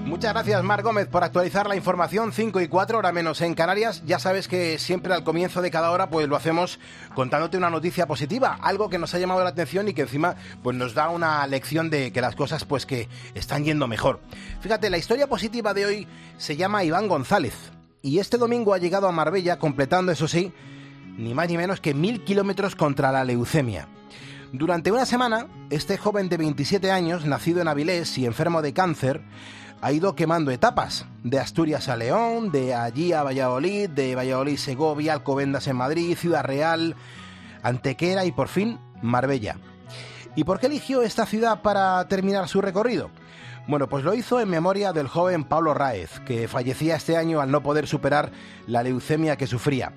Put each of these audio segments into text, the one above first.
Muchas gracias, Mar Gómez, por actualizar la información. 5 y 4, hora menos en Canarias. Ya sabes que siempre al comienzo de cada hora pues lo hacemos contándote una noticia positiva, algo que nos ha llamado la atención y que encima pues nos da una lección de que las cosas pues que están yendo mejor. Fíjate, la historia positiva de hoy se llama Iván González y este domingo ha llegado a Marbella completando, eso sí, ni más ni menos que 1000 kilómetros contra la leucemia. Durante una semana, este joven de 27 años, nacido en Avilés y enfermo de cáncer, ha ido quemando etapas, de Asturias a León, de allí a Valladolid, de Valladolid a Segovia, Alcobendas en Madrid, Ciudad Real, Antequera y por fin Marbella. ¿Y por qué eligió esta ciudad para terminar su recorrido? Bueno, pues lo hizo en memoria del joven Pablo Ráez, que fallecía este año al no poder superar la leucemia que sufría.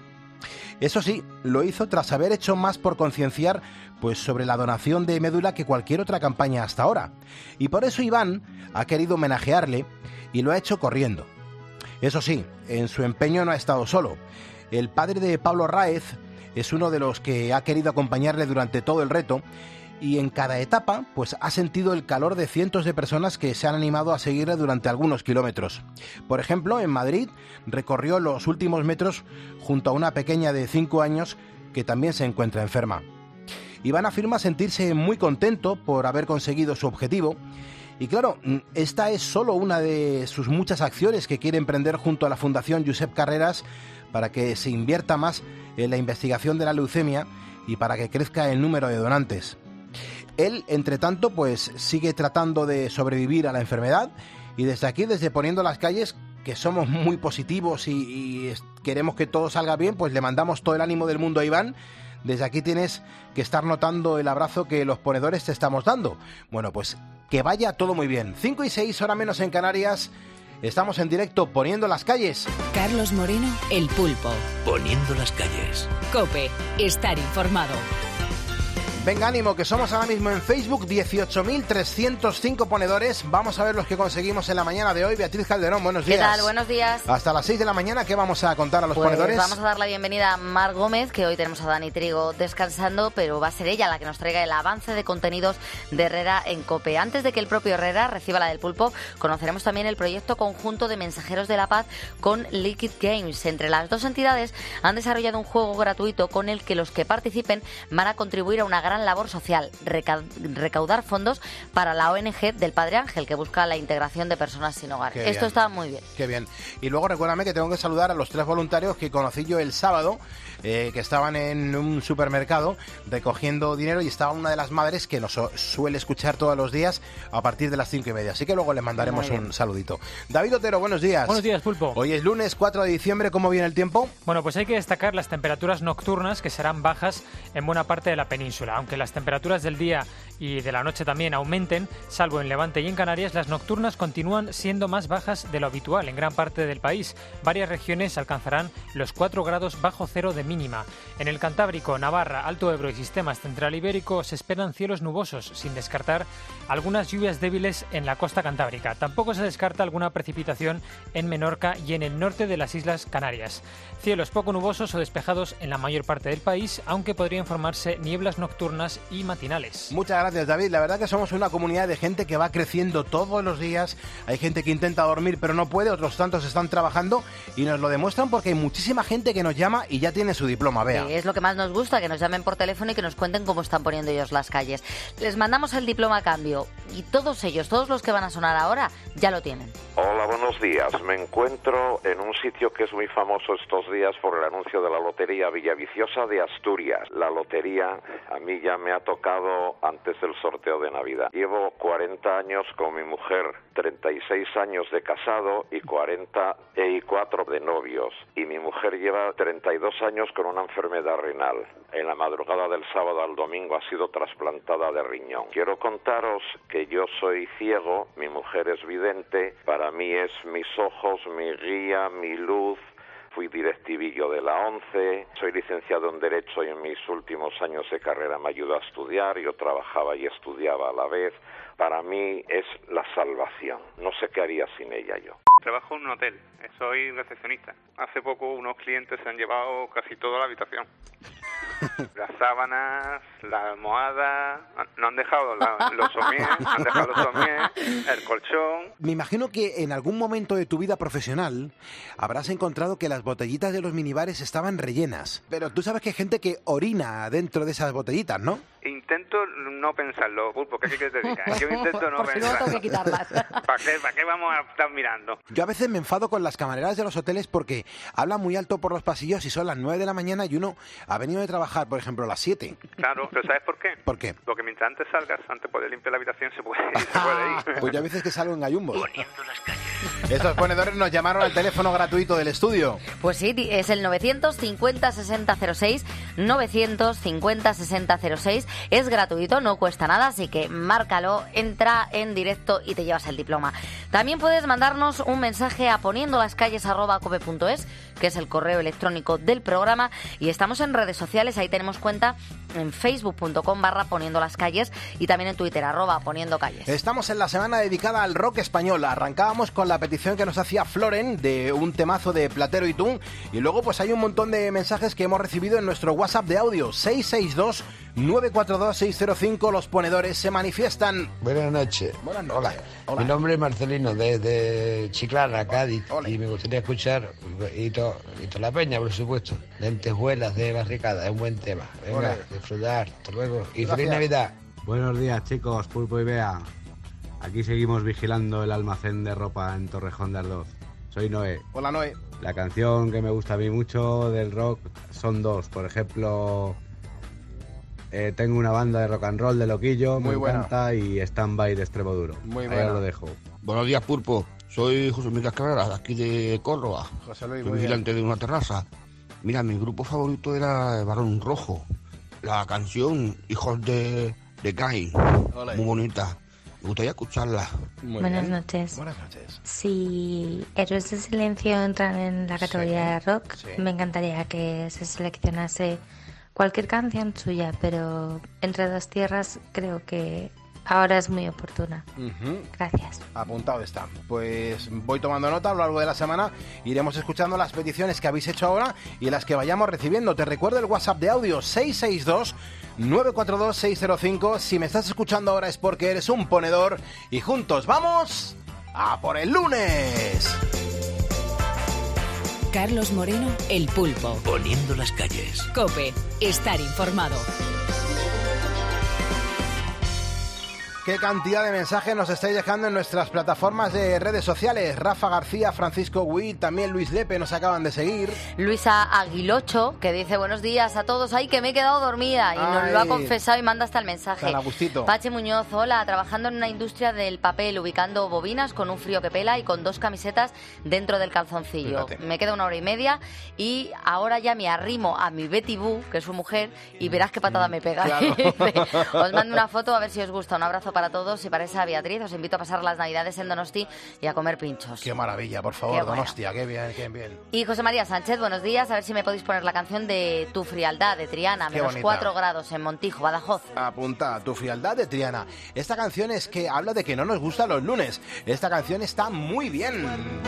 Eso sí, lo hizo tras haber hecho más por concienciar pues sobre la donación de médula que cualquier otra campaña hasta ahora. Y por eso Iván ha querido homenajearle y lo ha hecho corriendo. Eso sí, en su empeño no ha estado solo. El padre de Pablo Ráez es uno de los que ha querido acompañarle durante todo el reto y en cada etapa pues ha sentido el calor de cientos de personas que se han animado a seguirle durante algunos kilómetros. Por ejemplo, en Madrid recorrió los últimos metros junto a una pequeña de 5 años que también se encuentra enferma. Iván afirma sentirse muy contento por haber conseguido su objetivo y claro, esta es solo una de sus muchas acciones que quiere emprender junto a la Fundación Josep Carreras para que se invierta más en la investigación de la leucemia y para que crezca el número de donantes. Él, entre tanto, pues sigue tratando de sobrevivir a la enfermedad y desde aquí, desde Poniendo las Calles, que somos muy positivos y queremos que todo salga bien, pues le mandamos todo el ánimo del mundo a Iván. Desde aquí tienes que estar notando el abrazo que los ponedores te estamos dando. Bueno, pues que vaya todo muy bien. 5 y 6, hora menos en Canarias. Estamos en directo Poniendo las Calles. Carlos Moreno, El Pulpo. Poniendo las Calles. COPE, estar informado. Venga, ánimo, que somos ahora mismo en Facebook 18.305 ponedores. Vamos a ver los que conseguimos en la mañana de hoy. Beatriz Calderón, buenos días. ¿Qué tal? Buenos días. Hasta las 6 de la mañana, ¿qué vamos a contar a los ponedores? Vamos a dar la bienvenida a Mar Gómez, que hoy tenemos a Dani Trigo descansando, pero va a ser ella la que nos traiga el avance de contenidos de Herrera en COPE. Antes de que el propio Herrera reciba la del Pulpo, conoceremos también el proyecto conjunto de Mensajeros de la Paz con Liquid Games. Entre las dos entidades han desarrollado un juego gratuito con el que los que participen van a contribuir a una gran labor social, recaudar fondos para la ONG del Padre Ángel, que busca la integración de personas sin hogar. Esto está muy bien. Qué bien. Y luego recuérdame que tengo que saludar a los 3 voluntarios que conocí yo el sábado, que estaban en un supermercado recogiendo dinero y estaba una de las madres que nos suele escuchar todos los días a partir de las 5:30. Así que luego les mandaremos un saludito. David Otero, buenos días. Buenos días, Pulpo. Hoy es lunes 4 de diciembre. ¿Cómo viene el tiempo? Bueno, pues hay que destacar las temperaturas nocturnas que serán bajas en buena parte de la península. Aunque las temperaturas del día y de la noche también aumenten, salvo en Levante y en Canarias, las nocturnas continúan siendo más bajas de lo habitual en gran parte del país. Varias regiones alcanzarán los 4 grados bajo cero de mínima. En el Cantábrico, Navarra, Alto Ebro y sistemas central ibérico se esperan cielos nubosos, sin descartar algunas lluvias débiles en la costa cantábrica. Tampoco se descarta alguna precipitación en Menorca y en el norte de las Islas Canarias. Cielos poco nubosos o despejados en la mayor parte del país, aunque podrían formarse nieblas nocturnas y matinales. Muchas gracias, David. La verdad que somos una comunidad de gente que va creciendo todos los días. Hay gente que intenta dormir pero no puede, otros tantos están trabajando y nos lo demuestran porque hay muchísima gente que nos llama y ya tiene su diploma, Bea. Sí, es lo que más nos gusta, que nos llamen por teléfono y que nos cuenten cómo están poniendo ellos las calles. Les mandamos el diploma a cambio y todos ellos, todos los que van a sonar ahora, ya lo tienen. Hola, buenos días. Me encuentro en un sitio que es muy famoso estos días por el anuncio de la Lotería Villaviciosa de Asturias. La lotería a mí ya me ha tocado antes del sorteo de Navidad. Llevo 40 años con mi mujer, 36 años de casado y 44 de novios. Y mi mujer lleva 32 años con una enfermedad renal. En la madrugada del sábado al domingo ha sido trasplantada de riñón. Quiero contaros que yo soy ciego, mi mujer es vidente, para mí es mis ojos, mi guía, mi luz. Fui directivillo de la ONCE, soy licenciado en Derecho y en mis últimos años de carrera me ayudó a estudiar, yo trabajaba y estudiaba a la vez. Para mí es la salvación, no sé qué haría sin ella yo. Trabajo en un hotel, soy recepcionista. Hace poco unos clientes se han llevado casi toda la habitación. Las sábanas, la almohada, no han dejado los somiers, el colchón. Me imagino que en algún momento de tu vida profesional habrás encontrado que las botellitas de los minibares estaban rellenas. Pero tú sabes que hay gente que orina dentro de esas botellitas, ¿no? Intento no pensarlo, Pulpo, ¿qué quieres que te diga? Yo intento no Por si no pensarlo. tengo que quitarlas. ¿Para qué vamos a estar mirando? Yo a veces me enfado con las camareras de los hoteles porque hablan muy alto por los pasillos y son las 9 de la mañana y uno ha venido de trabajar, por ejemplo, a las 7. Claro, pero ¿sabes por qué? ¿Por qué? Porque mientras antes salgas, antes de poder limpiar la habitación, se puede ir. Pues yo a veces que salgo en gallumbos. Poniendo las calles. Estos ponedores nos llamaron al teléfono gratuito del estudio. Pues sí, es el 950-6006, 950-6006. Es gratuito, no cuesta nada, así que márcalo, entra en directo y te llevas el diploma. También puedes mandarnos un mensaje a poniendolascalles@cope.es, que es el correo electrónico del programa, y estamos en redes sociales, ahí tenemos cuenta en facebook.com/poniendolascalles y también en Twitter, @poniendocalles. Estamos en la semana dedicada al rock español. Arrancábamos con la petición que nos hacía Floren de un temazo de Platero y Tún, y luego pues hay un montón de mensajes que hemos recibido en nuestro WhatsApp de audio 662-942-605. Los ponedores se manifiestan. Buenas noches. Buenas noches. Hola. Mi nombre es Marcelino, desde Chiclana, Cádiz. Hola. Y me gustaría escuchar, y toda la peña, por supuesto, Lentejuelas de Barricada. Es un buen tema. Venga, Hola. disfrutar. Hasta luego. Y Gracias. feliz Navidad. Buenos días, chicos, Pulpo y Bea. Aquí seguimos vigilando el almacén de ropa en Torrejón de Ardoz. Soy Noé. Hola, Noé. La canción que me gusta a mí mucho del rock son dos. Por ejemplo, tengo una banda de rock and roll de Loquillo, Muy me buena. encanta, y Stand-by de Extremoduro. Muy Ahí buena. os lo dejo. Buenos días, Pulpo. Soy José Miguel Carrera, de aquí de Córdoba. José Luis, Soy muy bien. vigilante de una terraza. Mira, mi grupo favorito era el Barón Rojo. La canción Hijos de Caín. Ole. Muy bonita. Me gustaría escucharla. Muy Buenas bien. noches. Buenas noches. Si Héroes de Silencio entran en la categoría de rock, sí. me encantaría que se seleccionase cualquier canción suya, pero Entre dos tierras creo que ahora es muy oportuna. Ujú. Gracias. Apuntado está. Pues voy tomando nota a lo largo de la semana. Iremos escuchando las peticiones que habéis hecho ahora y las que vayamos recibiendo. Te recuerdo el WhatsApp de audio 662-942-605. Si me estás escuchando ahora es porque eres un ponedor y juntos vamos a por el lunes. Carlos Moreno, El Pulpo. Poniendo las calles. COPE. Estar informado. Qué cantidad de mensajes nos estáis dejando en nuestras plataformas de redes sociales. Rafa García, Francisco Huit, también Luis Lepe nos acaban de seguir. Luisa Aguilocho, que dice buenos días a todos. ¡Ay, que me he quedado dormida! Y nos Ay. lo ha confesado y manda hasta el mensaje. Tan a gustito. Pache Muñoz, hola, trabajando en una industria del papel, ubicando bobinas con un frío que pela y con 2 camisetas dentro del calzoncillo. Fíjate. Me queda 1 hora y media y ahora ya me arrimo a mi Betty Boo, que es su mujer, y verás qué patada me pega. Claro. Os mando una foto a ver si os gusta. Un abrazo para todos y para esa Beatriz. Os invito a pasar las Navidades en Donosti y a comer pinchos. Qué maravilla, por favor, Qué bueno. Donostia, qué bien, qué bien. Y José María Sánchez, buenos días. A ver si me podéis poner la canción de Tu frialdad, de Triana, Qué menos bonita. 4 grados en Montijo, Badajoz. Apunta, Tu frialdad de Triana. Esta canción es que habla de que no nos gustan los lunes. Esta canción está muy bien.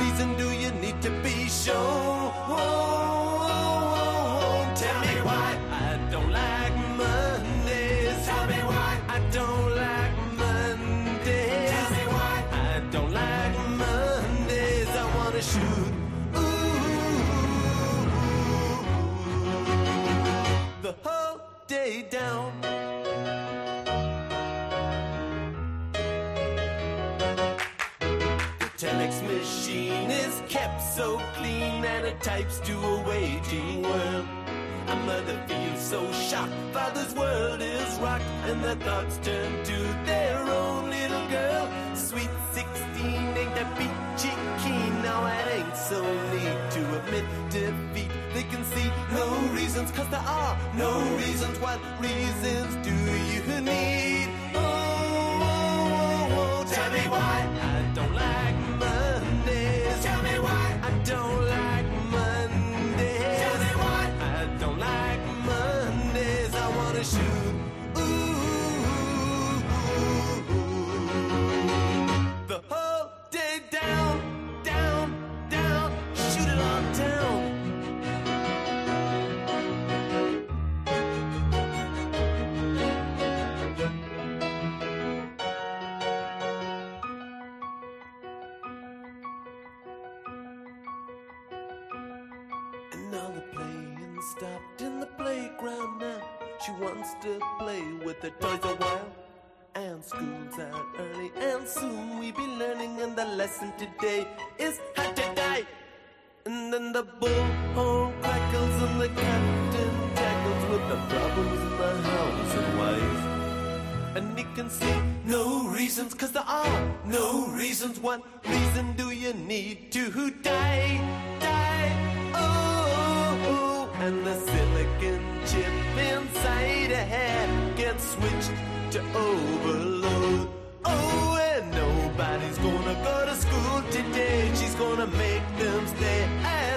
The whole day down. The telex machine is kept so clean and it types to a waging world. A mother feels so shocked, father's world is rocked, and their thoughts turn to their own little girl. Sweet 16 ain't that peachy keen, now it ain't so neat to admit defeat. They can see no reasons, cause there are no reasons. What reasons do you need? Oh, tell me why I don't like Mondays. Tell me why I don't like Mondays. Tell me why I don't like Mondays. I wanna shoot. The whole day down, down, down. Shoot it on down. Now the playing stopped in the playground now. She wants to play with the toys a while. And school's out early and soon we be learning, and the lesson today is how to die. And then the bullhorn crackles and the captain tackles with the problems in the house and wife. And he can see no reasons, 'cause there are no reasons. What reason do you need to die? Die, oh, and the silicon chip inside a head gets switched to overload. Oh, and nobody's gonna go to school today. She's gonna make them stay at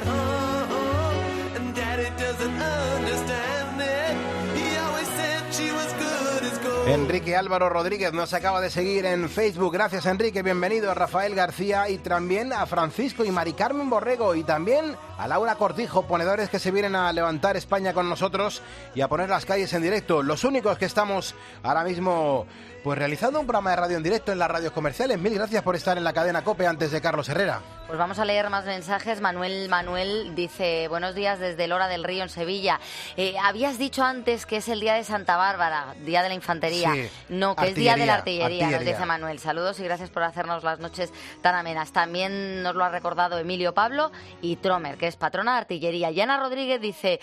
home. And Daddy doesn't understand it. He always said she was good as gold. Enrique Álvaro Rodríguez nos acaba de seguir en Facebook. Gracias, Enrique. Bienvenido a Rafael García y también a Francisco y Mari Carmen Borrego y también a Laura Cortijo, ponedores que se vienen a levantar España con nosotros y a poner las calles en directo. Los únicos que estamos ahora mismo pues realizando un programa de radio en directo en las radios comerciales. Mil gracias por estar en la cadena COPE antes de Carlos Herrera. Pues vamos a leer más mensajes. Manuel dice: buenos días desde Lora del Río, en Sevilla. Habías dicho antes que es el día de Santa Bárbara, día de la infantería. Sí, no, que es día de la artillería, nos dice Manuel. Saludos y gracias por hacernos las noches tan amenas. También nos lo ha recordado Emilio Pablo y Tromer, que es patrona de artillería. Y Ana Rodríguez dice,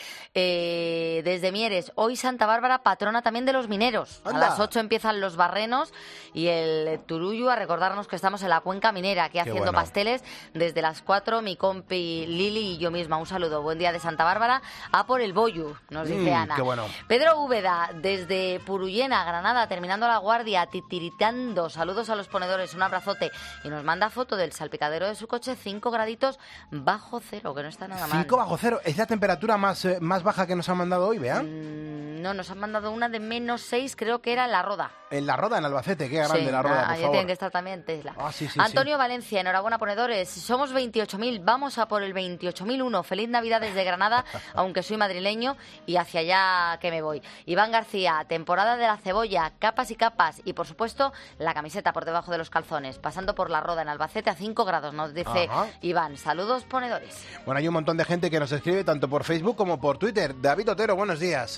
desde Mieres, hoy Santa Bárbara, patrona también de los mineros. ¡Anda! A las 8 empiezan los barrenos y el turullo a recordarnos que estamos en la cuenca minera, aquí haciendo bueno. pasteles. Desde las 4, mi compi Lili y yo misma. Un saludo. Buen día de Santa Bárbara. A por el bollo, nos dice Ana. Qué bueno. Pedro Úbeda, desde Purullena, Granada, terminando la guardia, titiritando. Saludos a los ponedores, un abrazote. Y nos manda foto del salpicadero de su coche, 5 graditos bajo cero, que no está nada mal. 5 bajo cero. ¿Es la temperatura más baja que nos han mandado hoy, Bea? No, nos han mandado una de menos 6, creo que era en La Roda. En La Roda, en Albacete. Qué grande La Roda, por allí favor. tienen que estar también Tesla. Sí, Antonio Valencia, enhorabuena, ponedores. Somos 28.000, vamos a por el 28.001. Feliz Navidad desde Granada, aunque soy madrileño y hacia allá que me voy. Iván García, temporada de la cebolla, capas y capas. Y por supuesto, la camiseta por debajo de los calzones. Pasando por La Roda, en Albacete, a 5 grados, nos dice Iván. Saludos, ponedores. Bueno, hay un montón de gente que nos escribe tanto por Facebook como por Twitter. David Otero, buenos días.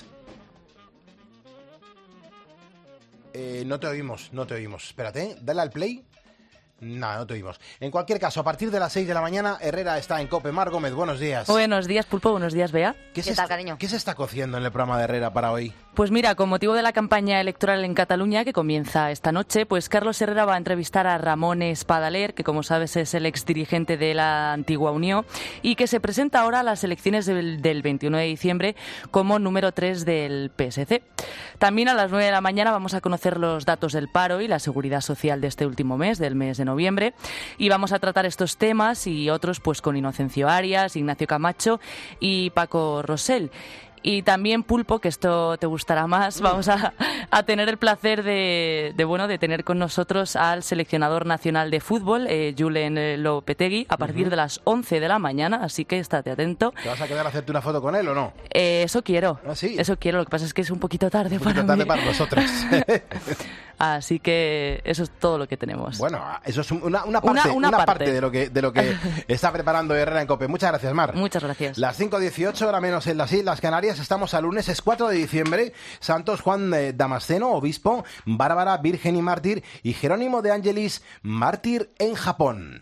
No te oímos. Espérate, dale al play. No te oímos. En cualquier caso, a partir de las 6 de la mañana, Herrera está en COPE. Mar Gómez, buenos días. Buenos días, Pulpo. Buenos días, Bea. ¿Qué tal, cariño? ¿Qué se está cociendo en el programa de Herrera para hoy? Pues mira, con motivo de la campaña electoral en Cataluña, que comienza esta noche, pues Carlos Herrera va a entrevistar a Ramón Espadaler, que como sabes es el exdirigente de la antigua Unió, y que se presenta ahora a las elecciones del 21 de diciembre como número 3 del PSC. También a las 9 de la mañana vamos a conocer los datos del paro y la seguridad social de este último mes, del mes de noviembre, y vamos a tratar estos temas y otros pues con Inocencio Arias, Ignacio Camacho y Paco Rosell. Y también, Pulpo, que esto te gustará más, vamos a tener el placer de tener con nosotros al seleccionador nacional de fútbol, Julen Lopetegui, a partir de las 11 de la mañana, así que estate atento. ¿Te vas a quedar a hacerte una foto con él o no? Eso quiero. ¿Ah, sí? Eso quiero, lo que pasa es que es un poquito tarde para mí. tarde para nosotros. Así que eso es todo lo que tenemos. Bueno, eso es una parte de lo que está preparando Herrera en COPE. Muchas gracias, Mar. Muchas gracias. Las 5:18, hora menos en las Islas Canarias. Estamos a lunes, es 4 de diciembre. Santos Juan Damasceno, obispo, Bárbara, virgen y mártir, y Jerónimo de Angelis, mártir en Japón.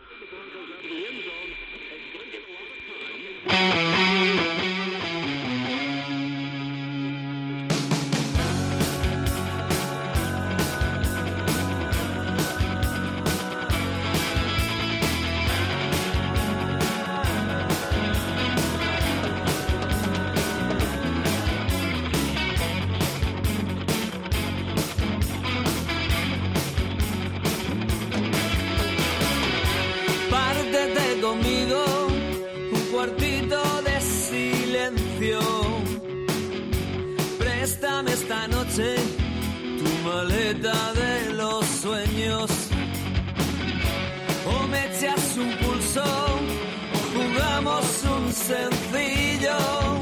Conmigo un cuartito de silencio. Préstame esta noche tu maleta de los sueños. O me echas un pulso o jugamos un sencillo.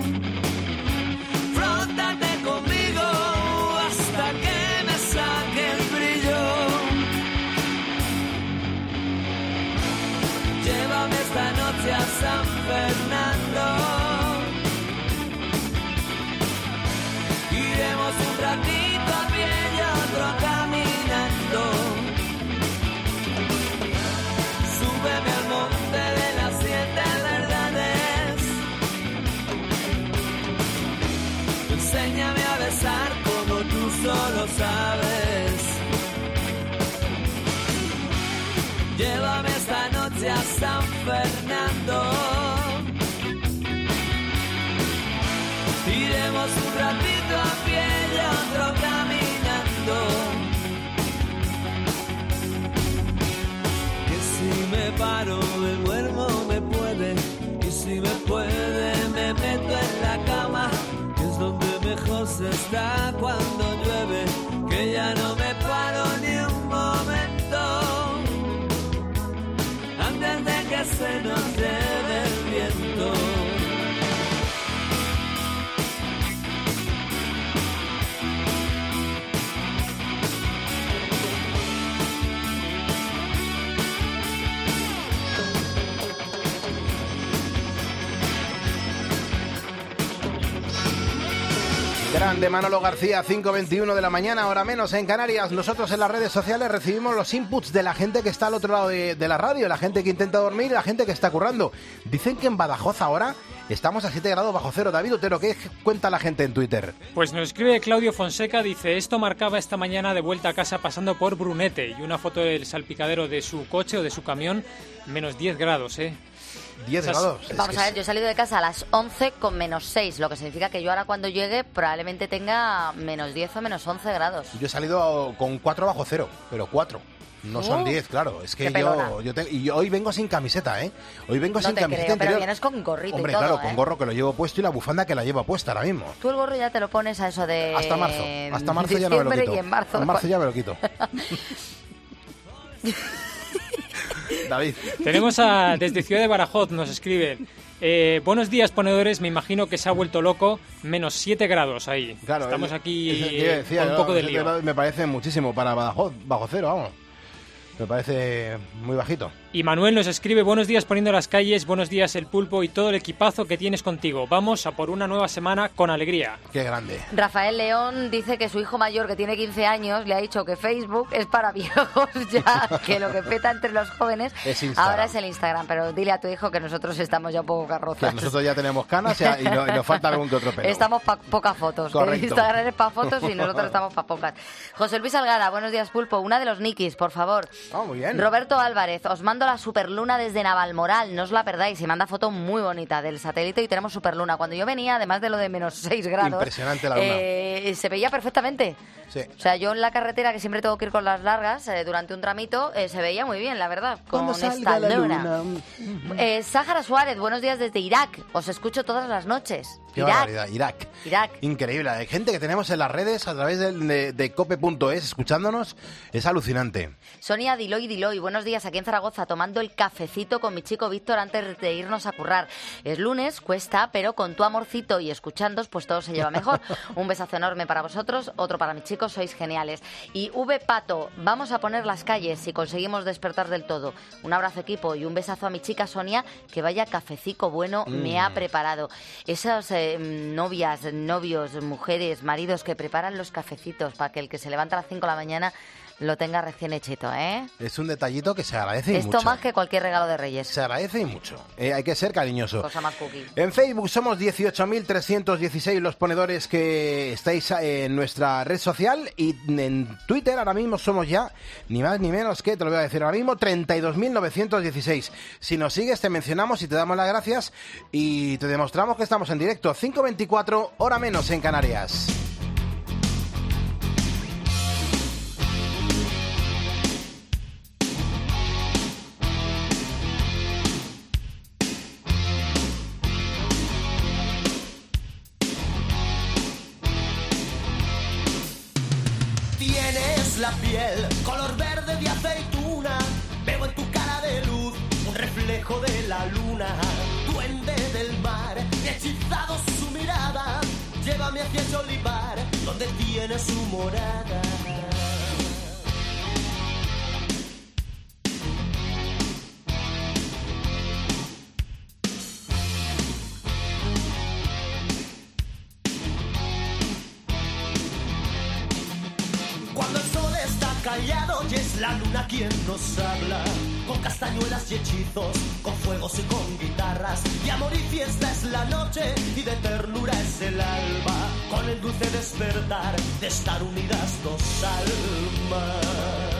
Frótate conmigo hasta que me saque el brillo. Llévame esta noche a San Fernando. Iremos un ratito a pie y otro caminando. Súbeme al monte de las 7 verdades. Enséñame a besar como tú solo sabes. Llévame esta noche a San Fernando. Iremos un ratito a pie y otro caminando. Que si me paro me duermo, me puede. Y si me puede me meto en la cama, que es donde mejor se está cuando llueve. Que ya no me paro ni un momento antes de que se nos lleve el viento. Grande Manolo García, 5:21 de la mañana, hora menos en Canarias. Nosotros en las redes sociales recibimos los inputs de la gente que está al otro lado de la radio, la gente que intenta dormir y la gente que está currando. Dicen que en Badajoz ahora estamos a 7 grados bajo cero. David Otero, ¿qué cuenta la gente en Twitter? Pues nos escribe Claudio Fonseca, dice: esto marcaba esta mañana de vuelta a casa pasando por Brunete, y una foto del salpicadero de su coche o de su camión, menos 10 grados, 10 grados. Vamos a ver, yo he salido de casa a las 11 con menos 6, lo que significa que yo ahora cuando llegue probablemente tenga menos 10 o menos 11 grados. Yo he salido con 4 bajo cero, pero 4. No son 10, claro. Es que yo hoy vengo sin camiseta, ¿eh? Hoy vengo sin camiseta creo, interior. Pero vienes con gorrito. Hombre, y todo, claro, con gorro que lo llevo puesto y la bufanda que la llevo puesta ahora mismo. Tú el gorro ya te lo pones a eso de... Hasta marzo. Hasta marzo ya no me lo quito. Y en marzo ya me lo quito. David. Tenemos desde Ciudad de Badajoz, nos escriben: buenos días, ponedores, me imagino que se ha vuelto loco, menos 7 grados ahí. Claro, estamos aquí con un poco de lío. Me parece muchísimo para Badajoz, bajo cero, vamos. Me parece muy bajito. Y Manuel nos escribe: buenos días poniendo las calles, buenos días el pulpo y todo el equipazo que tienes contigo. Vamos a por una nueva semana con alegría. Qué grande. Rafael León dice que su hijo mayor, que tiene 15 años, le ha dicho que Facebook es para viejos ya, que lo que peta entre los jóvenes ahora es el Instagram. Pero dile a tu hijo que nosotros estamos ya un poco carrozas. Que nosotros ya tenemos canas y nos falta algún que otro pelo. Estamos para pocas fotos. Correcto. Instagram es para fotos y nosotros estamos para pocas. José Luis Algara, buenos días, pulpo. Una de los Nikis, por favor. Muy bien. Roberto Álvarez, os mando la superluna desde Navalmoral, no os la perdáis, y manda foto muy bonita del satélite y tenemos superluna. Cuando yo venía, además de lo de menos 6 grados, impresionante la luna. Se veía perfectamente. Sí. O sea, yo en la carretera, que siempre tengo que ir con las largas, durante un tramito, se veía muy bien, la verdad, con esta luna. Sáhara Suárez, buenos días desde Irak, os escucho todas las noches. Qué barbaridad, Irak. Increíble, hay gente que tenemos en las redes a través de cope.es escuchándonos, es alucinante. Sonia Diloy, buenos días, aquí en Zaragoza, tomando el cafecito con mi chico Víctor antes de irnos a currar. Es lunes, cuesta, pero con tu amorcito y escuchándos, pues todo se lleva mejor. Un besazo enorme para vosotros, otro para mi chico, sois geniales. Y V Pato, vamos a poner las calles si conseguimos despertar del todo. Un abrazo, equipo, y un besazo a mi chica Sonia, que vaya cafecico bueno me ha preparado. Esas novias, novios, mujeres, maridos que preparan los cafecitos para que el que se levanta a las 5 de la mañana lo tenga recién hechito, ¿eh? Es un detallito que se agradece y mucho. Esto más que cualquier regalo de Reyes. Se agradece y mucho. Hay que ser cariñoso. Cosa más cookie. En Facebook somos 18.316 los ponedores que estáis en nuestra red social, y en Twitter ahora mismo somos ya, ni más ni menos que, te lo voy a decir ahora mismo, 32.916. Si nos sigues te mencionamos y te damos las gracias y te demostramos que estamos en directo. 5:24, hora menos en Canarias. La piel, color verde de aceituna, veo en tu cara de luz un reflejo de la luna. Duende del mar, hechizado su mirada, llévame hacia ese olivar donde tiene su morada. fallado y es la luna quien nos habla. Con castañuelas y hechizos, con fuegos y con guitarras. Y amor y fiesta es la noche y de ternura es el alba. Con el dulce despertar de estar unidas dos almas.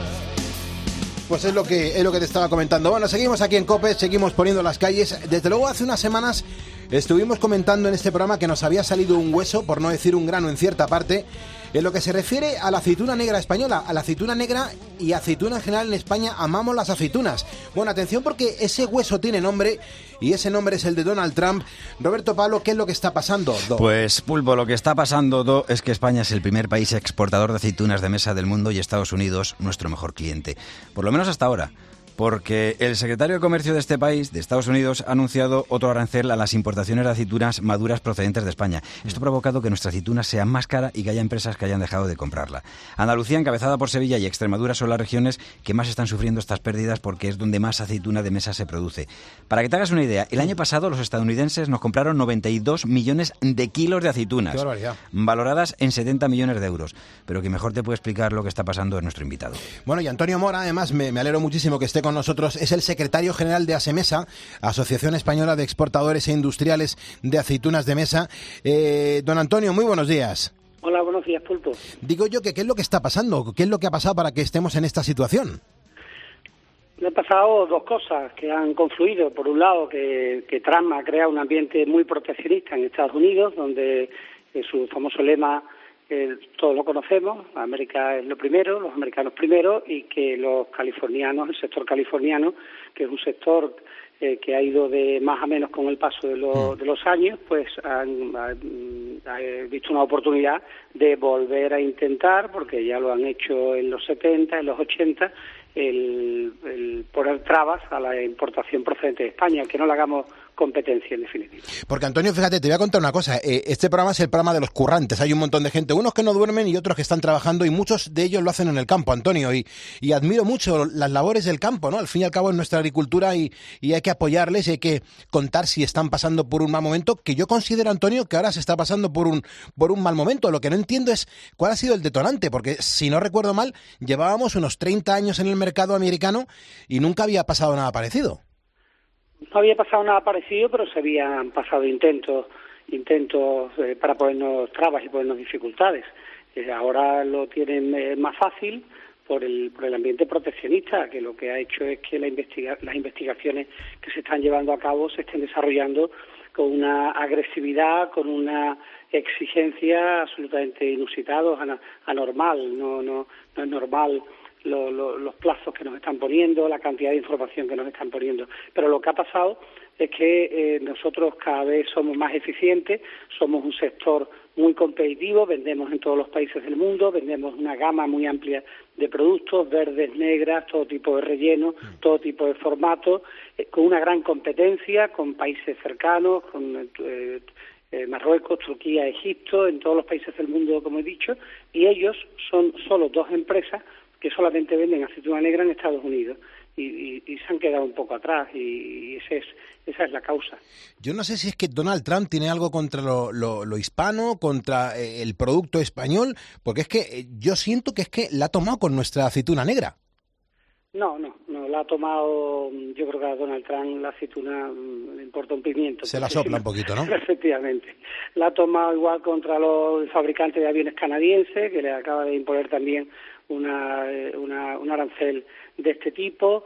Pues es lo que te estaba comentando. Bueno, seguimos aquí en COPE, seguimos poniendo las calles. Desde luego hace unas semanas estuvimos comentando en este programa que nos había salido un hueso, por no decir un grano en cierta parte, en lo que se refiere a la aceituna negra española. A la aceituna negra y aceituna en general en España amamos las aceitunas. Bueno, atención porque ese hueso tiene nombre y ese nombre es el de Donald Trump. Roberto Pablo, ¿qué es lo que está pasando, Do? Pues, Pulpo, lo que está pasando, Do, es que España es el primer país exportador de aceitunas de mesa del mundo y Estados Unidos nuestro mejor cliente. Por lo menos hasta ahora. Porque el secretario de Comercio de este país, de Estados Unidos, ha anunciado otro arancel a las importaciones de aceitunas maduras procedentes de España. Esto ha provocado que nuestra aceituna sea más cara y que haya empresas que hayan dejado de comprarla. Andalucía, encabezada por Sevilla, y Extremadura son las regiones que más están sufriendo estas pérdidas porque es donde más aceituna de mesa se produce. Para que te hagas una idea, el año pasado los estadounidenses nos compraron 92 millones de kilos de aceitunas, ¡qué barbaridad!, valoradas en 70 millones de euros. Pero que mejor te puede explicar lo que está pasando es nuestro invitado. Bueno, y Antonio Mora, además, me alegro muchísimo que esté con nosotros, es el secretario general de ASEMESA, Asociación Española de Exportadores e Industriales de Aceitunas de Mesa. Don Antonio, muy buenos días. Hola, buenos días, Pulpo. Digo yo que ¿qué es lo que está pasando? ¿Qué es lo que ha pasado para que estemos en esta situación? Me han pasado dos cosas que han confluido. Por un lado, que Trump ha creado un ambiente muy proteccionista en Estados Unidos, donde su famoso lema todos lo conocemos: América es lo primero, los americanos primero, y que los californianos, el sector californiano, que es un sector que ha ido de más a menos con el paso de los años, pues han visto una oportunidad de volver a intentar, porque ya lo han hecho en los 70, en los 80, el poner trabas a la importación procedente de España, que no le hagamos competencia, en definitiva. Porque, Antonio, fíjate, te voy a contar una cosa. Este programa es el programa de los currantes. Hay un montón de gente, unos que no duermen y otros que están trabajando, y muchos de ellos lo hacen en el campo, Antonio, y admiro mucho las labores del campo, ¿no? Al fin y al cabo es nuestra agricultura y hay que apoyarles y hay que contar si están pasando por un mal momento, que yo considero, Antonio, que ahora se está pasando por un mal momento. Lo que no entiendo es cuál ha sido el detonante, porque, si no recuerdo mal, llevábamos unos 30 años en el mercado americano y nunca había pasado nada parecido. No había pasado nada parecido, pero se habían pasado intentos para ponernos trabas y ponernos dificultades. Ahora lo tienen más fácil por el ambiente proteccionista, que lo que ha hecho es que las investigaciones que se están llevando a cabo se estén desarrollando con una agresividad, con una exigencia absolutamente inusitados, anormal. No es normal los plazos que nos están poniendo, la cantidad de información que nos están poniendo. Pero lo que ha pasado es que nosotros cada vez somos más eficientes, somos un sector muy competitivo, vendemos en todos los países del mundo, vendemos una gama muy amplia de productos, verdes, negras, todo tipo de relleno, todo tipo de formatos, con una gran competencia con países cercanos, con Marruecos, Turquía, Egipto, en todos los países del mundo, como he dicho, y ellos son solo dos empresas que solamente venden aceituna negra en Estados Unidos y se han quedado un poco atrás, y esa es la causa. Yo no sé si es que Donald Trump tiene algo contra lo hispano, contra el producto español, porque es que yo siento que es que la ha tomado con nuestra aceituna negra. No, la ha tomado. Yo creo que a Donald Trump la aceituna le importa un pimiento. Se la sopla un poquito, ¿no? Efectivamente. La ha tomado igual contra los fabricantes de aviones canadienses, que le acaba de imponer también un arancel de este tipo.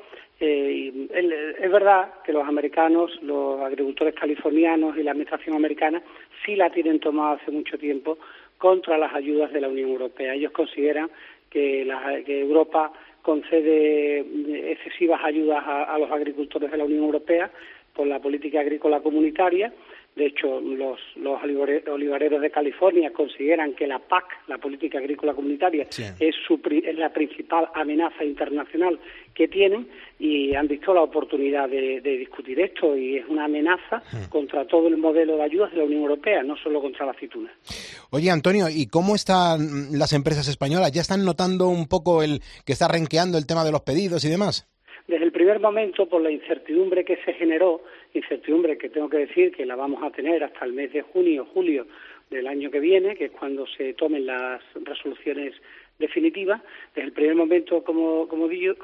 Es verdad que los americanos, los agricultores californianos y la administración americana sí la tienen tomada hace mucho tiempo contra las ayudas de la Unión Europea. Ellos consideran que Europa concede excesivas ayudas a los agricultores de la Unión Europea por la política agrícola comunitaria. De hecho, los olivareros de California consideran que la PAC, la política agrícola comunitaria, sí, es la principal amenaza internacional que tienen, y han visto la oportunidad de discutir esto, y es una amenaza contra todo el modelo de ayudas de la Unión Europea, no solo contra la aceituna. Oye, Antonio, ¿y cómo están las empresas españolas? ¿Ya están notando un poco que está renqueando el tema de los pedidos y demás? Desde el primer momento, por la incertidumbre que se generó, incertidumbre que tengo que decir que la vamos a tener hasta el mes de junio, julio del año que viene, que es cuando se tomen las resoluciones definitiva. Desde el primer momento, como digo,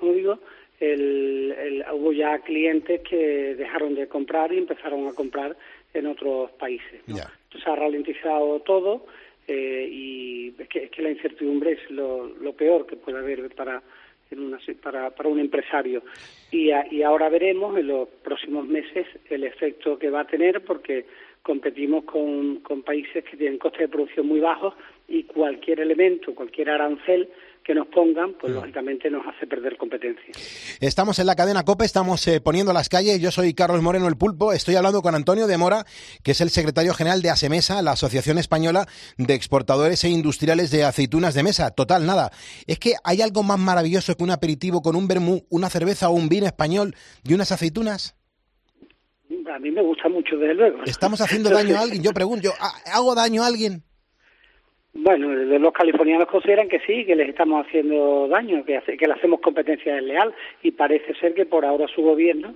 hubo ya clientes que dejaron de comprar y empezaron a comprar en otros países, ¿no? Entonces se ha ralentizado todo y es que la incertidumbre es lo peor que puede haber para un empresario. Y ahora veremos en los próximos meses el efecto que va a tener, porque competimos con países que tienen costes de producción muy bajos y cualquier elemento, cualquier arancel que nos pongan, pues lógicamente nos hace perder competencia. Estamos en la cadena COPE, estamos poniendo las calles. Yo soy Carlos Moreno, el Pulpo. Estoy hablando con Antonio de Mora, que es el secretario general de ASEMESA, la Asociación Española de Exportadores e Industriales de Aceitunas de Mesa. Total, nada. Es que hay algo más maravilloso que un aperitivo con un vermú, una cerveza o un vino español y unas aceitunas. A mí me gusta mucho, desde luego. ¿Estamos haciendo daño a alguien? Yo pregunto, ¿hago daño a alguien? Bueno, los californianos consideran que sí, que les estamos haciendo daño, que le hacemos competencia desleal, y parece ser que por ahora su gobierno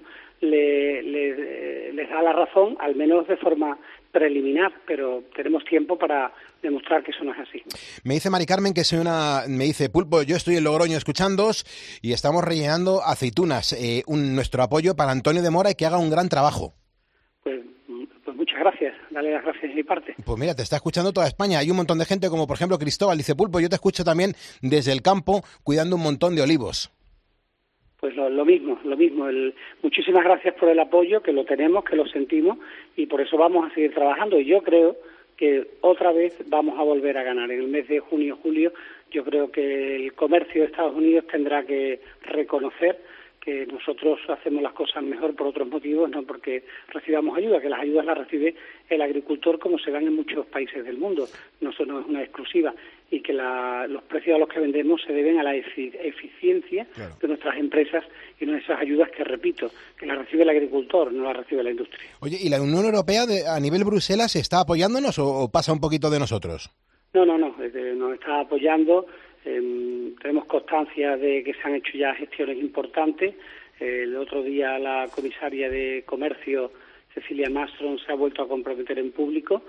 les da la razón, al menos de forma preliminar, pero tenemos tiempo para demostrar que eso no es así. Me dice Mari Carmen que me dice, Pulpo, yo estoy en Logroño escuchándoos y estamos rellenando aceitunas. Nuestro apoyo para Antonio de Mora y que haga un gran trabajo. Pues muchas gracias, dale las gracias de mi parte. Pues mira, te está escuchando toda España. Hay un montón de gente, como por ejemplo Cristóbal, dice, Pulpo, yo te escucho también desde el campo cuidando un montón de olivos. Pues lo mismo. Muchísimas gracias por el apoyo, que lo tenemos, que lo sentimos, y por eso vamos a seguir trabajando. Y yo creo que otra vez vamos a volver a ganar. En el mes de junio, julio, yo creo que el comercio de Estados Unidos tendrá que reconocer que nosotros hacemos las cosas mejor por otros motivos, no porque recibamos ayuda, que las ayudas las recibe el agricultor como se dan en muchos países del mundo, no es una exclusiva, y que los precios a los que vendemos se deben a la eficiencia de nuestras empresas y no a esas ayudas que, repito, que las recibe el agricultor, no las recibe la industria. Oye, ¿y la Unión Europea a nivel Bruselas está apoyándonos o pasa un poquito de nosotros? No, nos está apoyando. Tenemos constancia de que se han hecho ya gestiones importantes. El otro día la comisaria de Comercio, Cecilia Malmström, se ha vuelto a comprometer en público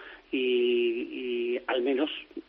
y al menos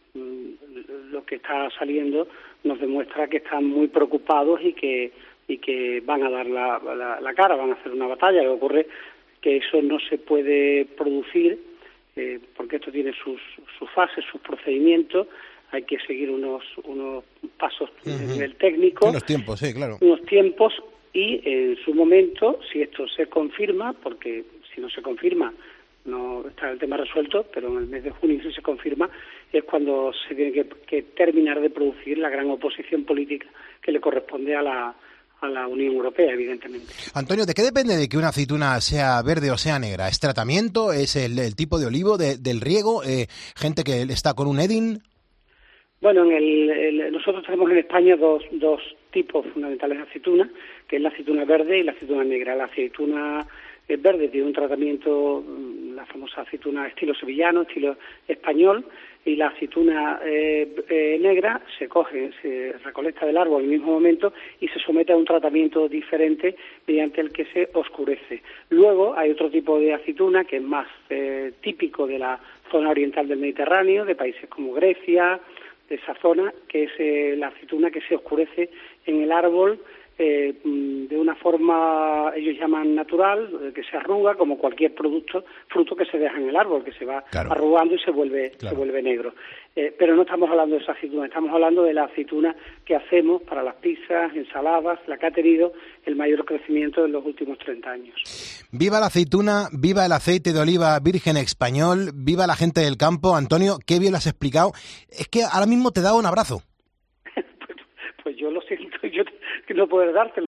lo que está saliendo nos demuestra que están muy preocupados y que van a dar la cara, van a hacer una batalla. Lo que ocurre es que eso no se puede producir porque esto tiene sus fases, sus procedimientos. Hay que seguir unos pasos a nivel técnico. Unos tiempos, sí, claro. Unos tiempos, y en su momento, si esto se confirma, porque si no se confirma no está el tema resuelto, pero en el mes de junio, si se confirma, es cuando se tiene que terminar de producir la gran oposición política que le corresponde a la Unión Europea, evidentemente. Antonio, ¿de qué depende de que una aceituna sea verde o sea negra? ¿Es tratamiento? ¿Es el tipo de olivo, del riego? ¿Gente que está con un Edin? Bueno, nosotros tenemos en España dos tipos fundamentales de aceituna, que es la aceituna verde y la aceituna negra. La aceituna verde tiene un tratamiento, la famosa aceituna estilo sevillano, estilo español, y la aceituna negra se recolecta del árbol en el mismo momento y se somete a un tratamiento diferente mediante el que se oscurece. Luego hay otro tipo de aceituna que es más típico de la zona oriental del Mediterráneo, de países como Grecia, de esa zona, que es la aceituna que se oscurece en el árbol de una forma, ellos llaman natural, que se arruga como cualquier fruto que se deja en el árbol, que se va arrugando y se vuelve negro. Pero no estamos hablando de esa aceituna, estamos hablando de la aceituna que hacemos para las pizzas, ensaladas, la que ha tenido el mayor crecimiento en los últimos 30 años. Viva la aceituna, viva el aceite de oliva virgen español, viva la gente del campo. Antonio, qué bien lo has explicado. Es que ahora mismo te da un abrazo. Pues yo lo siento, yo no puedo dártelo,